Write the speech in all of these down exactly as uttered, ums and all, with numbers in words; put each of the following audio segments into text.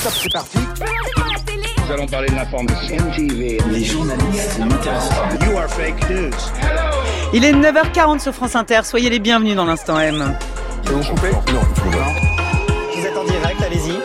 Top, c'est parti. Nous allons parler de l'information. M T V, les journalistes ne m'intéressent pas. You are fake news. Hello. Il est neuf heures quarante sur France Inter, soyez les bienvenus dans l'Instant M. C'est vous couper ? Non, Vous êtes en direct, allez-y.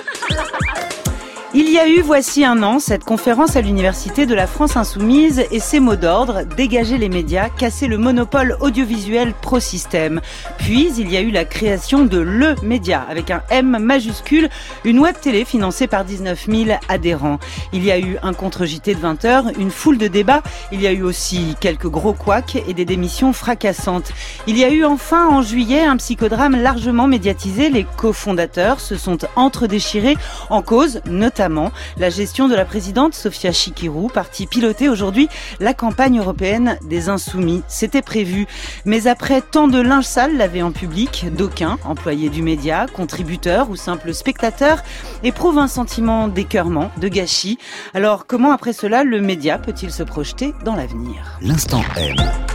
Il y a eu, voici un an, cette conférence à l'Université de la France Insoumise et ses mots d'ordre, dégager les médias, casser le monopole audiovisuel pro-système. Puis, il y a eu la création de Le Média, avec un M majuscule, une web télé financée par dix-neuf mille adhérents. Il y a eu un contre-J T de vingt heures, une foule de débats, il y a eu aussi quelques gros couacs et des démissions fracassantes. Il y a eu enfin, en juillet, un psychodrame largement médiatisé. Les cofondateurs se sont entre-déchirés en cause, notamment la gestion de la présidente Sofia Chikirou, partie piloter aujourd'hui la campagne européenne des Insoumis. C'était prévu. Mais après tant de linge sale lavé en public, d'aucuns, employés du média, contributeurs ou simples spectateurs, éprouvent un sentiment d'écœurement, de gâchis. Alors comment après cela le média peut-il se projeter dans l'avenir ? L'Instant M.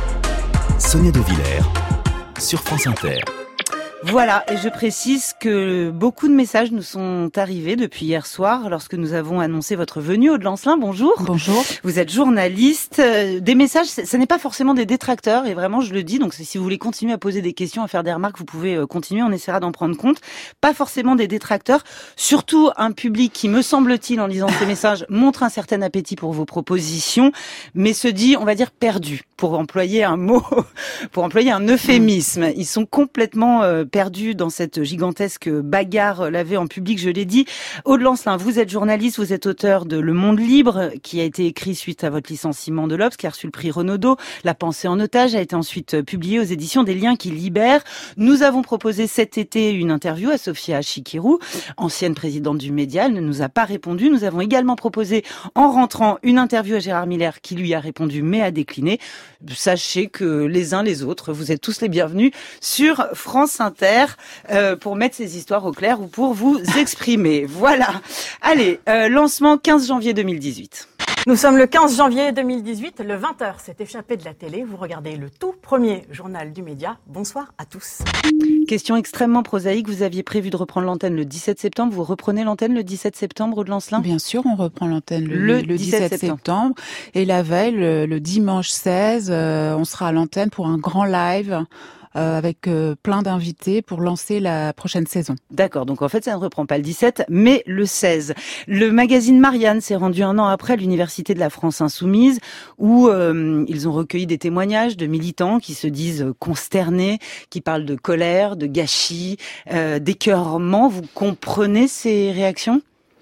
Sonia De Villers sur France Inter. Voilà, et je précise que beaucoup de messages nous sont arrivés depuis hier soir lorsque nous avons annoncé votre venue. Aude Lancelin, bonjour. Bonjour. Vous êtes journaliste. Des messages, ce n'est pas forcément des détracteurs, et vraiment je le dis, donc si vous voulez continuer à poser des questions, à faire des remarques, vous pouvez continuer, on essaiera d'en prendre compte. Pas forcément des détracteurs, surtout un public qui, me semble-t-il, en lisant ces messages, montre un certain appétit pour vos propositions, mais se dit, on va dire, perdu, pour employer un mot, pour employer un euphémisme. Ils sont complètement euh, perdus dans cette gigantesque bagarre lavée en public, je l'ai dit. Aude Lancelin, vous êtes journaliste, vous êtes auteur de Le Monde Libre, qui a été écrit suite à votre licenciement de l'Obs, qui a reçu le prix Renaudot. La pensée en otage a été ensuite publiée aux éditions des Liens qui libèrent. Nous avons proposé cet été une interview à Sofia Chikirou, ancienne présidente du Média. Elle ne nous a pas répondu. Nous avons également proposé, en rentrant, une interview à Gérard Miller, qui lui a répondu, mais a décliné. Sachez que les uns les autres, vous êtes tous les bienvenus sur France Inter euh, pour mettre ces histoires au clair ou pour vous exprimer. Voilà. Allez, euh, lancement quinze janvier deux mille dix-huit. Nous sommes le quinze janvier deux mille dix-huit, le vingt heures s'est échappé de la télé. Vous regardez le tout premier journal du média. Bonsoir à tous. Question extrêmement prosaïque. Vous aviez prévu de reprendre l'antenne le dix-sept septembre. Vous reprenez l'antenne le dix-sept septembre, Aude Lancelin ? Bien sûr, on reprend l'antenne le, le, le dix-sept septembre. Et la veille, le, le dimanche seize, euh, on sera à l'antenne pour un grand live Euh, avec euh, plein d'invités pour lancer la prochaine saison. D'accord, donc en fait ça ne reprend pas le dix-sept, mais le seize. Le magazine Marianne s'est rendu un an après à l'Université de la France Insoumise, où euh, ils ont recueilli des témoignages de militants qui se disent consternés, qui parlent de colère, de gâchis, euh, d'écœurement. Vous comprenez ces réactions ?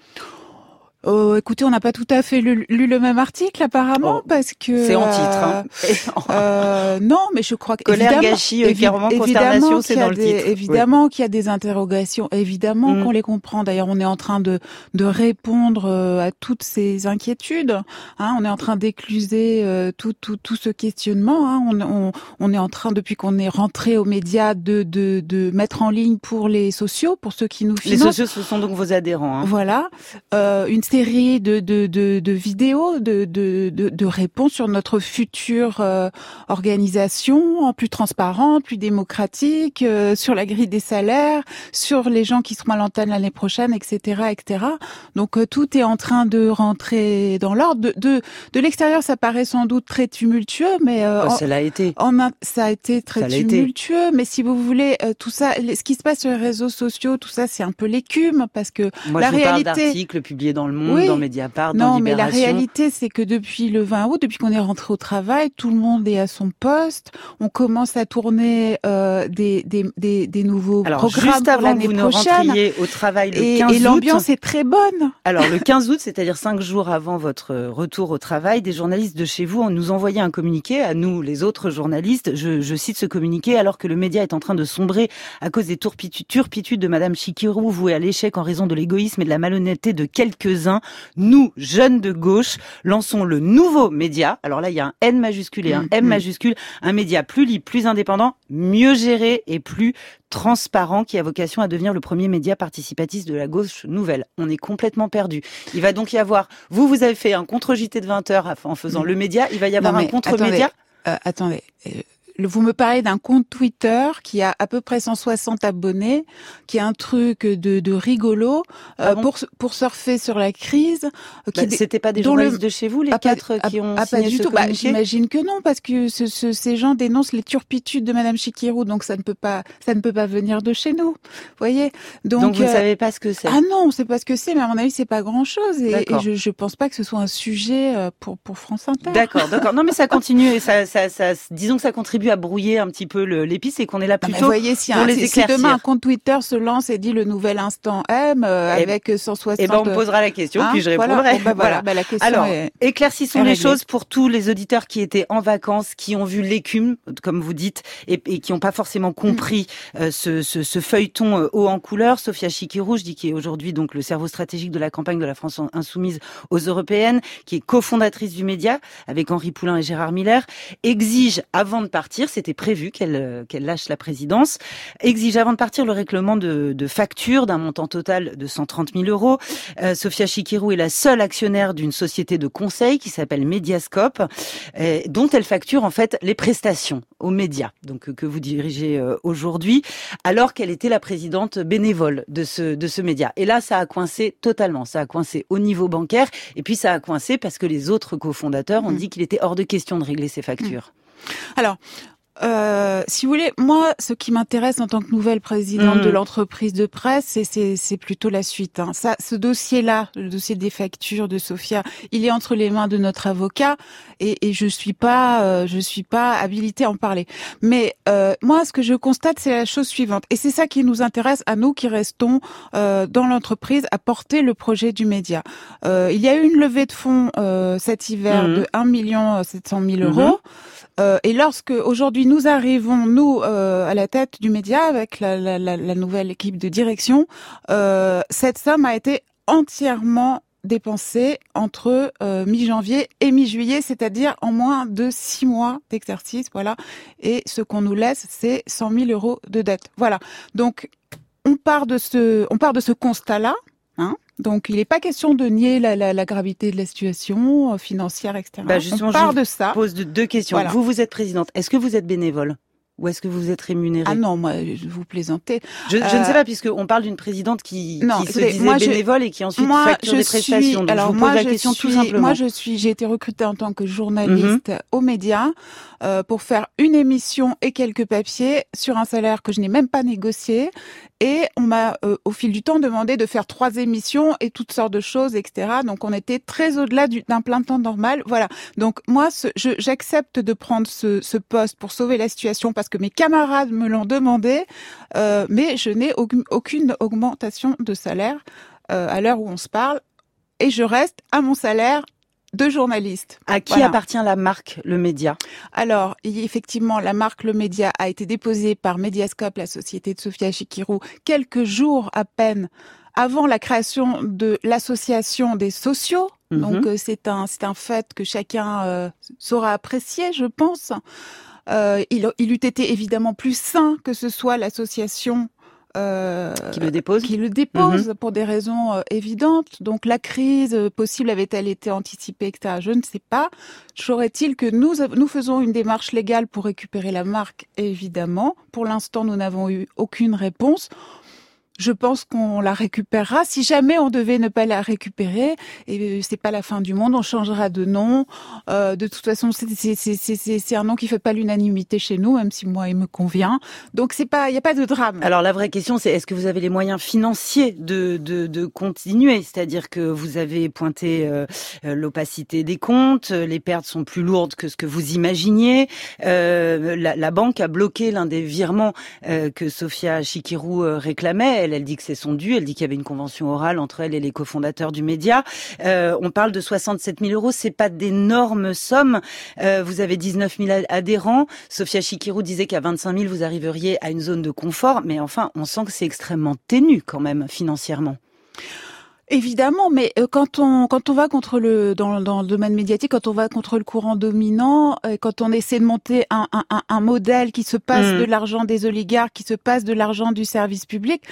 Oh, écoutez, on n'a pas tout à fait lu, lu le même article apparemment, oh, parce que c'est en titre. Hein. euh, non, mais je crois que colère, gâchis, évidemment, consternation, c'est dans le des, titre. Évidemment oui. qu'il y a des interrogations, évidemment mmh. qu'on les comprend. D'ailleurs, on est en train de de répondre à toutes ces inquiétudes. Hein, on est en train d'écluser euh, tout tout tout ce questionnement. Hein. On, on on est en train, depuis qu'on est rentré aux médias, de de de mettre en ligne pour les sociaux, pour ceux qui nous financent. Les sociaux, ce sont donc vos adhérents. Hein. Voilà, euh, une série de, de, de, de vidéos, de, de, de, de réponses sur notre future euh, organisation, plus transparente, plus démocratique, euh, sur la grille des salaires, sur les gens qui seront à l'antenne l'année prochaine, et cetera, et cetera. Donc euh, tout est en train de rentrer dans l'ordre. De, de, de l'extérieur, ça paraît sans doute très tumultueux, mais euh, oh, ça l'a été. En, en, ça a été très ça tumultueux. Mais si vous voulez, euh, tout ça, ce qui se passe sur les réseaux sociaux, tout ça, c'est un peu l'écume, parce que Moi, la je vous réalité. Parle d'articles publiés dans Le Monde, oui. dans Mediapart, non, dans Libération. Non, mais la réalité, c'est que depuis le vingt août, depuis qu'on est rentré au travail, tout le monde est à son poste. On commence à tourner euh, des, des, des, des nouveaux Alors, programmes juste avant pour l'année que vous prochaine. ne rentriez au travail le et, quinze août. Et l'ambiance est très bonne. Alors, le quinze août, c'est-à-dire cinq jours avant votre retour au travail, des journalistes de chez vous nous envoyaient un communiqué, à nous, les autres journalistes. Je, je cite ce communiqué, alors que le média est en train de sombrer à cause des turpitudes, turpitudes de Madame Chikirou, vouées à l'échec en raison de l'égoïsme et de la malhonnêteté de quelques-uns. Nous, jeunes de gauche, lançons le nouveau média. Alors là, il y a un N majuscule et un M majuscule. Un média plus libre, plus indépendant, mieux géré et plus transparent, qui a vocation à devenir le premier média participatif de la gauche nouvelle. On est complètement perdu. Il va donc y avoir... Vous, vous avez fait un contre-J T de vingt heures en faisant non. le média. Il va y avoir non, un contre-média. Attendez, euh, attendez. Euh... vous me parlez d'un compte Twitter qui a à peu près cent soixante abonnés, qui est un truc de, de rigolo, euh, ah bon pour pour surfer sur la crise. Qui, bah, c'était pas des journalistes le... de chez vous, les ah, quatre pas, qui ont ah, signé pas du ce tout. communiqué? Bah, j'imagine que non, parce que ce, ce, ces gens dénoncent les turpitudes de Madame Chikirou, donc ça ne peut pas, ça ne peut pas venir de chez nous. Vous voyez. Donc, donc vous euh... ne savez pas ce que c'est. Ah non, on sait pas ce que c'est, mais à mon avis, c'est pas grand-chose. Et, et je, je pense pas que ce soit un sujet pour pour France Inter. D'accord, d'accord. Non, mais ça continue et ça, ça, ça, disons que ça contribue à brouiller un petit peu le, l'épice et qu'on est là plutôt vous voyez, si pour un, les si, éclaircir. Si demain un compte Twitter se lance et dit le nouvel instant M euh, et, avec cent soixante. Eh ben on me posera la question hein, puis je répondrai. Voilà. Bon, bah, voilà. voilà. Bah, la question Alors, est, éclaircissons est les réglée. choses pour tous les auditeurs qui étaient en vacances, qui ont vu l'écume, comme vous dites, et, et qui n'ont pas forcément compris mmh. euh, ce, ce, ce feuilleton euh, haut en couleur. Sophia Chikirou, je dis qui est aujourd'hui donc le cerveau stratégique de la campagne de la France insoumise aux européennes, qui est cofondatrice du média avec Henri Poulain et Gérard Miller, exige avant de partir, c'était prévu qu'elle qu'elle lâche la présidence, exige avant de partir le règlement de, de facture d'un montant total de cent trente mille euros. Euh, Sophia Chikirou est la seule actionnaire d'une société de conseil qui s'appelle Mediascope, euh, dont elle facture en fait les prestations aux médias, donc que vous dirigez euh, aujourd'hui, alors qu'elle était la présidente bénévole de ce de ce média. Et là, ça a coincé totalement. Ça a coincé au niveau bancaire, et puis ça a coincé parce que les autres cofondateurs ont mmh. dit qu'il était hors de question de régler ces factures. Mmh. Alors. Euh, si vous voulez, moi, ce qui m'intéresse en tant que nouvelle présidente mmh. de l'entreprise de presse, c'est, c'est, c'est plutôt la suite. Hein. Ça, ce dossier-là, le dossier des factures de Sophia, il est entre les mains de notre avocat et, et je suis pas, euh, je suis pas habilitée à en parler. Mais euh, moi, ce que je constate, c'est la chose suivante, et c'est ça qui nous intéresse à nous qui restons euh, dans l'entreprise à porter le projet du média. Euh, il y a eu une levée de fonds euh, cet hiver mmh. de un million sept cent mille euros. Mmh. Euh, et lorsque aujourd'hui nous arrivons nous euh, à la tête du média avec la, la, la, la nouvelle équipe de direction, euh, cette somme a été entièrement dépensée entre euh, mi-janvier et mi-juillet, c'est-à-dire en moins de six mois d'exercice, voilà. Et ce qu'on nous laisse, c'est cent mille euros de dette, voilà. Donc on part de ce, on part de ce constat-là, hein. Donc, il n'est pas question de nier la, la, la gravité de la situation financière, et cetera. Bah justement, on part je de ça. Pose deux questions. Voilà. Vous, vous êtes présidente. Est-ce que vous êtes bénévole ou est-ce que vous êtes rémunérée? Ah non, moi, je vous plaisantez. Je, je euh... ne sais pas, puisqu'on parle d'une présidente qui, non, qui écoutez, se disait moi, bénévole je, et qui ensuite moi, facture je des prestations. Suis, Donc, alors, je vous moi, pose la je question suis, tout simplement. Moi, je suis, j'ai été recrutée en tant que journaliste mm-hmm. aux médias euh, pour faire une émission et quelques papiers sur un salaire que je n'ai même pas négocié. Et on m'a, euh, au fil du temps, demandé de faire trois émissions et toutes sortes de choses, et cetera. Donc, on était très au-delà du, d'un plein temps normal. Voilà. Donc, moi, ce, je, j'accepte de prendre ce, ce poste pour sauver la situation parce que mes camarades me l'ont demandé, euh, mais je n'ai aucune, aucune augmentation de salaire euh, à l'heure où on se parle. Et je reste à mon salaire de journaliste. À qui voilà. appartient la marque Le Média? Alors, effectivement, la marque Le Média a été déposée par Mediascope, la société de Sophia Chikirou, quelques jours à peine avant la création de l'association des sociaux. Mm-hmm. Donc, euh, c'est un, c'est un fait que chacun euh, saura apprécier, je pense. Euh, il, il eût été évidemment plus sain que ce soit l'association Euh, qui le dépose, qui le dépose mmh. pour des raisons euh, évidentes. Donc la crise euh, possible avait-elle été anticipée, et cetera. Je ne sais pas. Toujours est-il que nous nous faisons une démarche légale pour récupérer la marque, évidemment. Pour l'instant, nous n'avons eu aucune réponse. Je pense qu'on la récupérera. Si jamais on devait ne pas la récupérer, et c'est pas la fin du monde, on changera de nom. Euh, de toute façon, c'est, c'est, c'est, c'est, c'est un nom qui fait pas l'unanimité chez nous, même si moi il me convient. Donc c'est pas, il y a pas de drame. Alors la vraie question, c'est est-ce que vous avez les moyens financiers de de, de continuer? C'est-à-dire que vous avez pointé euh, l'opacité des comptes, les pertes sont plus lourdes que ce que vous imaginiez. Euh, la, la banque a bloqué l'un des virements euh, que Sophia Chikirou euh, réclamait. Elle, elle dit que c'est son dû. Elle dit qu'il y avait une convention orale entre elle et les cofondateurs du média. Euh, on parle de soixante-sept mille euros. C'est pas d'énormes sommes. Euh, vous avez dix-neuf mille adhérents. Sophia Chikirou disait qu'à vingt-cinq mille, vous arriveriez à une zone de confort. Mais enfin, on sent que c'est extrêmement ténu quand même financièrement. Évidemment, mais quand on quand on va contre le dans dans le domaine médiatique, quand on va contre le courant dominant, quand on essaie de monter un un un modèle qui se passe mmh. de l'argent des oligarques, qui se passe de l'argent du service public,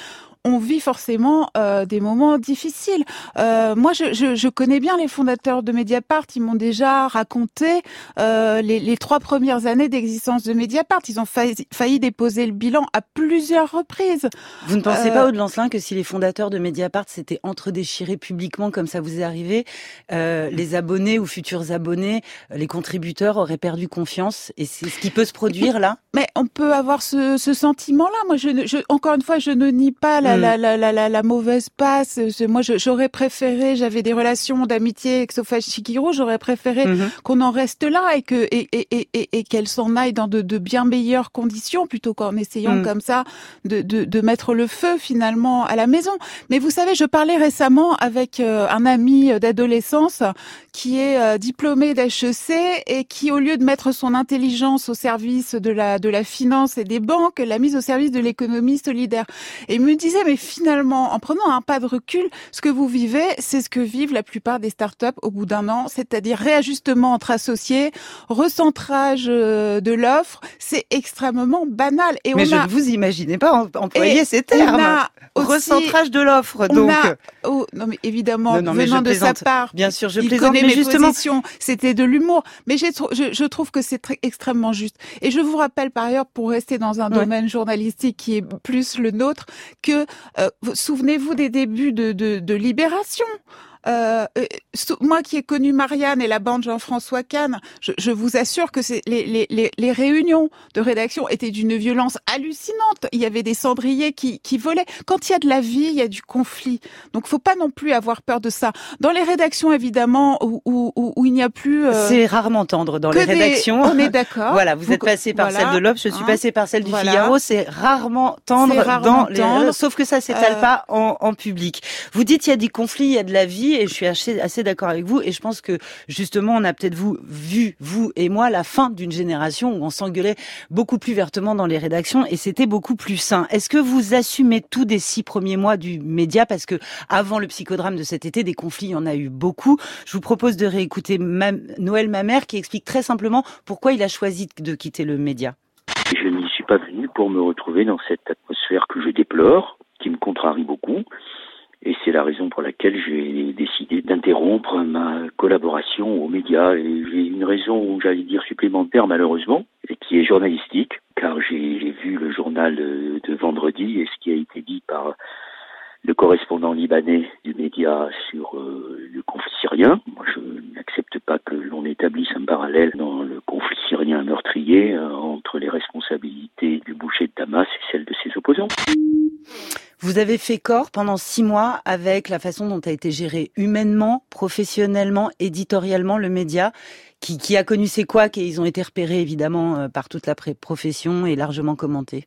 on vit forcément euh, des moments difficiles. Euh, moi, je, je, je connais bien les fondateurs de Mediapart. Ils m'ont déjà raconté euh, les, les trois premières années d'existence de Mediapart. Ils ont failli, failli déposer le bilan à plusieurs reprises. Vous ne pensez Euh, pas, Aude Lancelin, que si les fondateurs de Mediapart s'étaient entre-déchirés publiquement comme ça vous est arrivé, euh, les abonnés ou futurs abonnés, les contributeurs auraient perdu confiance, et c'est ce qui peut se produire là? Mais on peut avoir ce, ce sentiment-là. Moi, je, ne- je, encore une fois, je ne nie pas la, Mm. la, la, la, la, la mauvaise passe. Je- Moi, je- j'aurais préféré, j'avais des relations d'amitié avec Sophie Chikirou, j'aurais préféré Mhm. qu'on en reste là et que et, et, et, et, et qu'elle s'en aille dans de, de bien meilleures conditions plutôt qu'en essayant Mm. comme ça de, de, de mettre le feu finalement à la maison. Mais vous savez, je parlais récemment avec euh, un ami d'adolescence qui est euh, diplômé d'H E C et qui, au lieu de mettre son intelligence au service de la de la finance et des banques, l'a mise au service de l'économie solidaire. Et il me disait, mais finalement, en prenant un pas de recul, ce que vous vivez, c'est ce que vivent la plupart des startups au bout d'un an, c'est-à-dire réajustement entre associés, recentrage euh, de l'offre. C'est extrêmement banal. Et Mais on je a ne vous imaginez pas em- employer et ces on termes. a aussi- Recentrage de l'offre, on donc. a, oh, non mais évidemment, Non, non, mais venant je de sa plaisante. part, Bien sûr, je il plaisante, connaît mais mes justement, positions, c'était de l'humour. Mais j'ai trou- je, je trouve que c'est très, extrêmement juste. Et je vous rappelle par ailleurs, pour rester dans un Ouais. domaine journalistique qui est plus le nôtre, que euh, vous- souvenez-vous des débuts de, de, de Libération. Euh, euh, sou- moi qui ai connu Marianne et la bande Jean-François Kahn, je, je vous assure que c'est les, les, les, les réunions de rédaction étaient d'une violence hallucinante. Il y avait des cendriers qui, qui volaient. Quand il y a de la vie, il y a du conflit. Donc, faut pas non plus avoir peur de ça. Dans les rédactions, évidemment, où, où, où, où il n'y a plus euh, c'est rarement tendre dans que les des- rédactions. On est d'accord. Voilà, vous, Vous- êtes passé par voilà, celle de l'Obs, je suis hein, passée par celle du voilà. Figaro. C'est rarement tendre C'est rarement dans les tendre. sauf que ça s'étale Euh, pas en, en public. Vous dites il y a des conflits, il y a de la vie, et je suis assez, assez d'accord avec vous. Et je pense que justement, on a peut-être vous vu, vous et moi, la fin d'une génération où on s'engueulait beaucoup plus vertement dans les rédactions, et c'était beaucoup plus sain. Est-ce que vous assumez tout des six premiers mois du média, parce que avant le psychodrame de cet été, des conflits, il y en a eu beaucoup. Je vous propose de réécouter Ma- Noël Mamère, qui explique très simplement pourquoi il a choisi de quitter le média. Je n'y suis pas venu pour me retrouver dans cette atmosphère que je déplore, qui me contrarie beaucoup. Et c'est la raison pour laquelle j'ai décidé d'interrompre ma collaboration aux médias. Et j'ai une raison, j'allais dire, supplémentaire malheureusement, et qui est journalistique, car j'ai, j'ai vu le journal de, de vendredi et ce qui a été dit par le correspondant libanais du média sur euh, le conflit syrien. Moi, je n'accepte pas que l'on établisse un parallèle dans le conflit syrien meurtrier euh, entre les responsabilités du boucher de Damas et celles de ses opposants. Vous avez fait corps pendant six mois avec la façon dont a été géré humainement, professionnellement, éditorialement le média, qui, qui a connu ses couacs, et ils ont été repérés évidemment euh, par toute la pré- profession et largement commentés.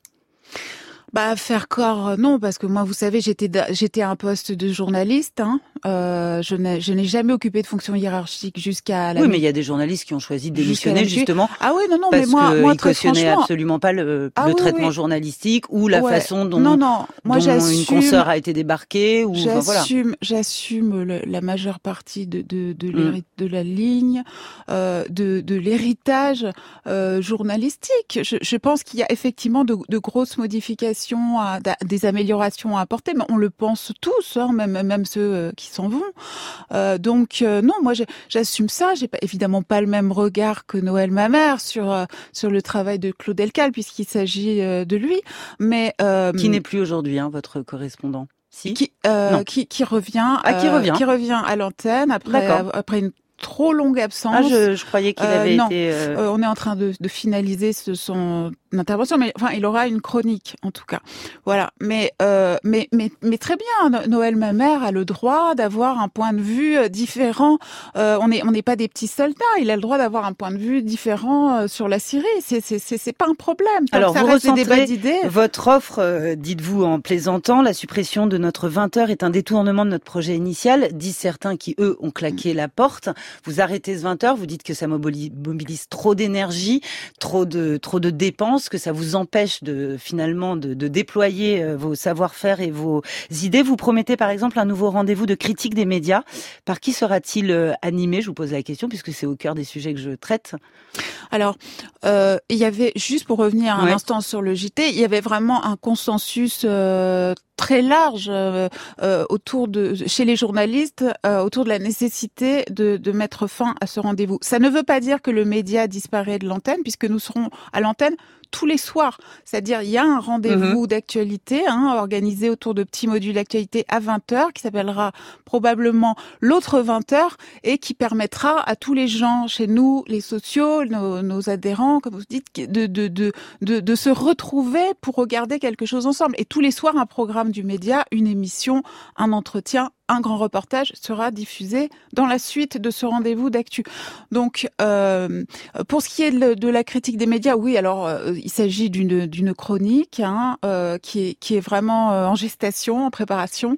Bah faire corps, euh, non, parce que moi, vous savez, j'étais da- j'étais à un poste de journaliste. Hein. Euh, je n'ai je n'ai jamais occupé de fonction hiérarchique jusqu'à la. Oui, mais il y a des journalistes qui ont choisi de Jusqu'à démissionner la nuit. justement Ah oui, non, non, parce mais moi, que moi ils très cautionnaient franchement. absolument pas le, Ah le oui, traitement oui. journalistique ou la Ouais. façon dont, Non, non, moi dont une j'assume. consoeur a été débarquée. Ou enfin, voilà. J'assume, j'assume le- la majeure partie de de de, Mm. l'héri- de la ligne, euh, de de l'héritage euh, journalistique. Je, je pense qu'il y a effectivement de, de grosses modifications, à, d'a- des améliorations à apporter, mais on le pense tous, hein, même même ceux euh, qui s'en vont. Euh, donc euh, non, moi j'ai- j'assume ça. J'ai pas, évidemment pas le même regard que Noël Mamère sur euh, sur le travail de Claude Elkal puisqu'il s'agit euh, de lui, mais euh, Qui n'est plus aujourd'hui hein, votre correspondant. Si. qui, euh, Non. qui qui revient Ah, qui euh, revient. qui revient à l'antenne après D'accord. après une trop longue absence. Ah, je, je croyais qu'il Euh, avait non. été. euh, Euh, on est en train de, de finaliser ce, son intervention, mais enfin, il aura une chronique en tout cas. Voilà. Mais euh, mais mais mais très bien. No- Noël Mamère a le droit d'avoir un point de vue euh, différent. Euh, on est on n'est pas des petits soldats. Il a le droit d'avoir un point de vue différent euh, sur la Syrie. C'est c'est c'est c'est pas un problème. Tant Alors, que ça vous reste des débats recentrez d'idées. Votre offre, euh, dites-vous en plaisantant, la suppression de notre vingt heures est un détournement de notre projet initial, disent certains qui, eux, ont claqué la porte. Vous arrêtez ce vingt heures, vous dites que ça mobilise, mobilise trop d'énergie, trop de trop de dépenses, que ça vous empêche de finalement de, de déployer euh, vos savoir-faire et vos idées. Vous promettez par exemple un nouveau rendez-vous de critique des médias. Par qui sera-t-il euh, animé? Je vous pose la question puisque c'est au cœur des sujets que je traite. Alors, euh, il y avait, juste pour revenir un Ouais. instant sur le J T, il y avait vraiment un consensus euh, très large euh, euh, autour de chez les journalistes euh, autour de la nécessité de, de mettre fin à ce rendez-vous. Ça ne veut pas dire que le média disparaît de l'antenne, puisque nous serons à l'antenne tous les soirs. C'est-à-dire, il y a un rendez-vous mmh. d'actualité hein, organisé autour de petits modules d'actualité à vingt heures qui s'appellera probablement l'autre vingt heures et qui permettra à tous les gens chez nous, les sociaux, nos, nos adhérents, comme vous dites, de, de, de, de, de se retrouver pour regarder quelque chose ensemble. Et tous les soirs, un programme du média, une émission, un entretien, un grand reportage sera diffusé dans la suite de ce rendez-vous d'actu. Donc, euh, pour ce qui est de, de la critique des médias, oui, alors euh, il s'agit d'une d'une chronique hein, euh, qui est qui est vraiment euh, en gestation, en préparation.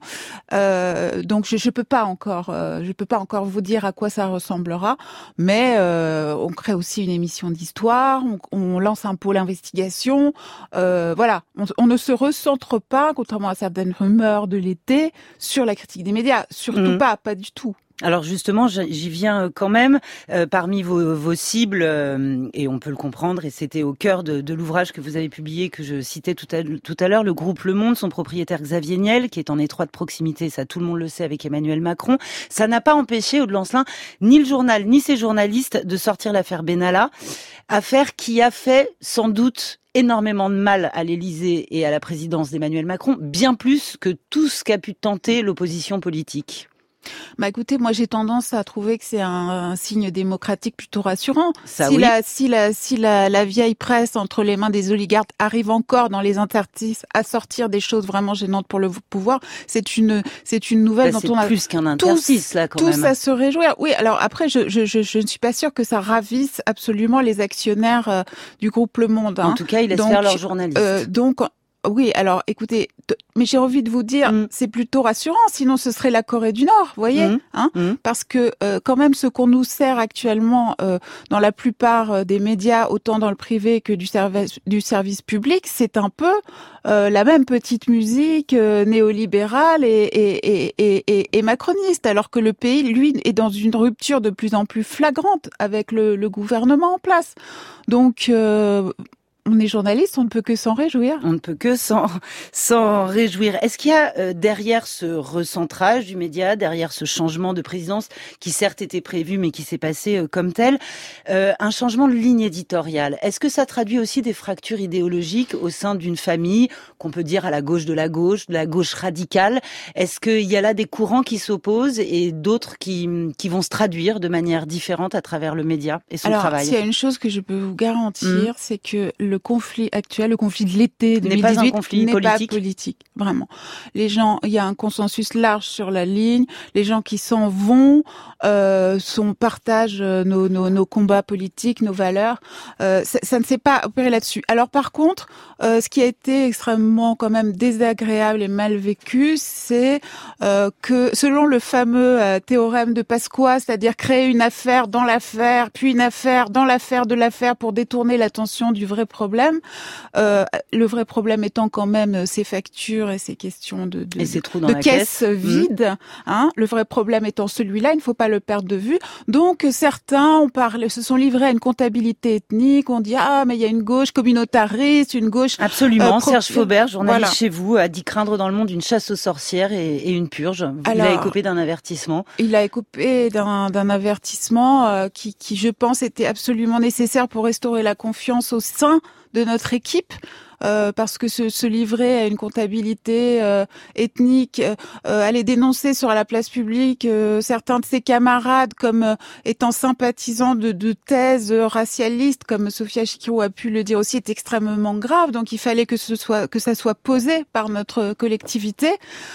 Euh, donc, je je peux pas encore, euh, je peux pas encore vous dire à quoi ça ressemblera, mais euh, on crée aussi une émission d'histoire, on, on lance un pôle investigation. Euh, voilà, on, on ne se recentre pas, contrairement à certaines rumeurs de l'été, sur la critique des médias. médias, surtout mmh. pas, pas du tout. Alors justement, j'y viens quand même. Euh, parmi vos, vos cibles, euh, et on peut le comprendre, et c'était au cœur de, de l'ouvrage que vous avez publié, que je citais tout à, tout à l'heure, le groupe Le Monde, son propriétaire Xavier Niel, qui est en étroite proximité, ça tout le monde le sait, avec Emmanuel Macron. Ça n'a pas empêché, Aude Lancelin, ni le journal, ni ses journalistes de sortir l'affaire Benalla, affaire qui a fait sans doute énormément de mal à l'Élysée et à la présidence d'Emmanuel Macron, bien plus que tout ce qu'a pu tenter l'opposition politique. Bah écoutez, moi j'ai tendance à trouver que c'est un, un signe démocratique plutôt rassurant. Ça, si oui. la si la si la, la vieille presse entre les mains des oligarques arrive encore dans les interstices à sortir des choses vraiment gênantes pour le pouvoir, c'est une c'est une nouvelle bah, dont on a plus qu'un interstice tous, là quand tous même. à se réjouir. Oui, alors après je je je, je ne suis pas sûre que ça ravisse absolument les actionnaires euh, du groupe Le Monde. Hein. En tout cas, ils laissent donc, faire leurs journalistes. Euh, donc oui, alors écoutez, t- mais j'ai envie de vous dire, mm. c'est plutôt rassurant, sinon ce serait la Corée du Nord, vous voyez, mm. hein, mm. parce que euh, quand même ce qu'on nous sert actuellement euh, dans la plupart des médias, autant dans le privé que du service du service public, c'est un peu euh, la même petite musique euh, néolibérale et, et, et, et, et, et macroniste, alors que le pays, lui, est dans une rupture de plus en plus flagrante avec le, le gouvernement en place. Donc euh, on est journaliste, on ne peut que s'en réjouir. On ne peut que s'en, s'en réjouir. Est-ce qu'il y a euh, derrière ce recentrage du média, derrière ce changement de présidence qui certes était prévu mais qui s'est passé euh, comme tel, euh, un changement de ligne éditoriale? Est-ce que ça traduit aussi des fractures idéologiques au sein d'une famille, qu'on peut dire à la gauche de la gauche, de la gauche radicale? Est-ce qu'il y a là des courants qui s'opposent et d'autres qui, qui vont se traduire de manière différente à travers le média et son Alors, travail? Alors, s'il y a une chose que je peux vous garantir, mmh. c'est que le Le conflit actuel, le conflit de l'été deux mille dix-huit, n'est pas un conflit n'est politique. pas politique, vraiment. Les gens, il y a un consensus large sur la ligne. Les gens qui s'en vont euh, sont partagent nos, nos, nos combats politiques, nos valeurs. Euh, ça, ça ne s'est pas opéré là-dessus. Alors par contre, euh, ce qui a été extrêmement quand même désagréable et mal vécu, c'est euh, que selon le fameux euh, théorème de Pasqua, c'est-à-dire créer une affaire dans l'affaire, puis une affaire dans l'affaire de l'affaire pour détourner l'attention du vrai problème. Problème. Euh, le vrai problème étant quand même ces factures et ces questions de, de, et ces trous dans de la caisse, caisse vide. Mmh. Hein. Le vrai problème étant celui-là, il ne faut pas le perdre de vue. Donc certains ont parlé, se sont livrés à une comptabilité ethnique. On dit ah mais il y a une gauche communautariste, une gauche. Absolument. Euh, pro- Serge Faubert, journaliste voilà. chez vous, a dit craindre dans le monde une chasse aux sorcières et, et une purge. Il Alors, a écopé d'un avertissement. Il a écopé d'un, d'un avertissement euh, qui, qui, je pense, était absolument nécessaire pour restaurer la confiance au sein de notre équipe, euh, parce que se, se livrer à une comptabilité euh, ethnique, euh, aller dénoncer sur la place publique euh, certains de ses camarades comme euh, étant sympathisants de, de thèses racialistes, comme Sophia Chikirou a pu le dire aussi, est extrêmement grave. Donc il fallait que ce soit que ça soit posé par notre collectivité.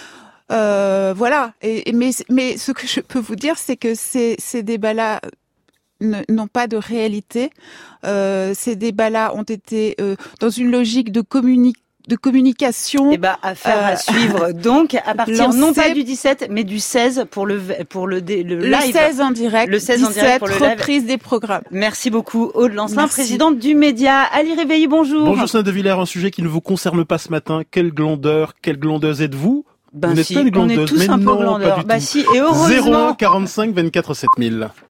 Euh, voilà. Et, et mais, mais ce que je peux vous dire, c'est que ces, ces débats-là n'ont pas de réalité. Euh, ces débats-là ont été euh, dans une logique de communication de communication. Eh ben, affaire euh, à suivre. Donc, à partir lancé, non pas du dix-sept, mais du seize pour le pour le, le, le live. Le seize en direct. Le seize en direct pour le live. Reprise des programmes. Merci beaucoup, Aude Lancelin, présidente du Média. Ali Réveillé, bonjour. Bonjour, Sonia De Villers. Un sujet qui ne vous concerne pas ce matin. Quelle glandeur, quelle glandeuse êtes-vous? Ben vous si, n'êtes pas une on glandeuse, est tous mais un peu non, glandeurs. pas du bah tout. si, et heureusement. zéro un quarante-cinq vingt-quatre sept mille.